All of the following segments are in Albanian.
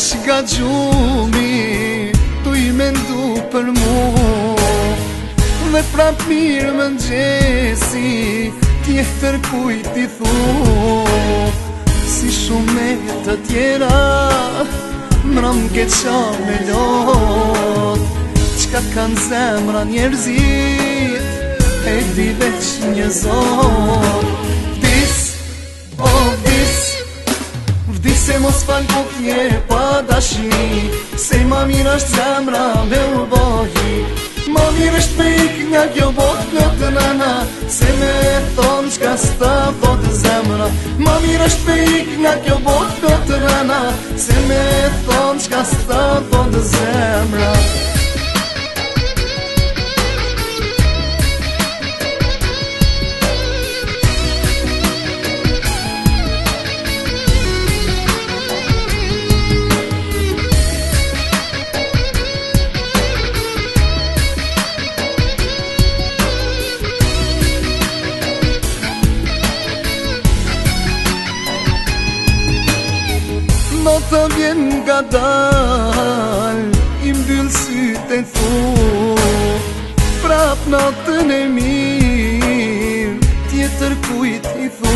Shka gjumi tu I mendu për mu Dhe prap mirë më ngjesi tjetër kujt I thu Si shumë e të tjera mram ke qa me lot Qka kanë zemra njerëzit e di veç një zot Vdis, o vdis Vdis e mos fal po t'je pa dashni Se ma mirë është zemra me u bohi Ma mirë është me ik nga kjo bot plot nana Se me thonë qka s'ta thot zemra Ma mirë është me ik nga kjo bot plot nana Se me thonë qka s'ta thot zemra Nota vjen nga dal I mbyll sytë e thu Prap natën e mirë Tjetër kujt I thu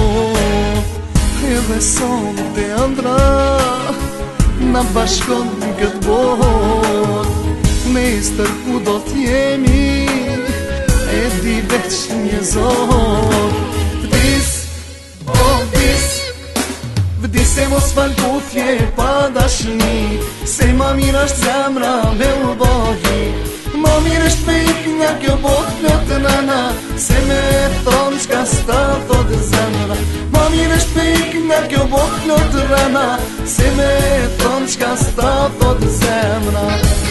Edhe son të andra Na bashkon këtë bot Mestër ku do t'jemi E di veç një zot Vdis, o vdis Vdis e mos fal puthje pa dashni Se ma mirë është zemra me u bohi Ma mirë është me ik nga kjo bot plot nana Se me thonë qka s'ta thot zemra Ma mirë është me ik nga kjo bot plot nana Se me thonë qka s'ta thot zemra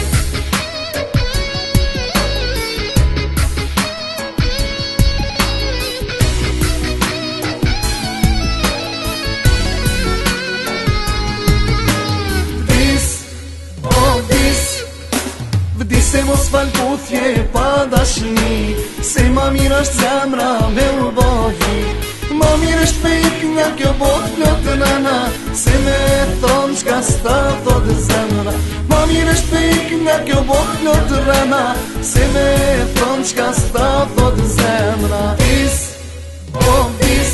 Vdis e mos fal puthje pa dashni Se ma mirë është zemra me u bohi Ma mirë është me ik nga kjo bot plot nana Se me thonë qka s'ta thot zemra Ma mirë është me ik nga kjo bot plot nana Se me thonë qka s'ta thot zemra Vdis, o vdis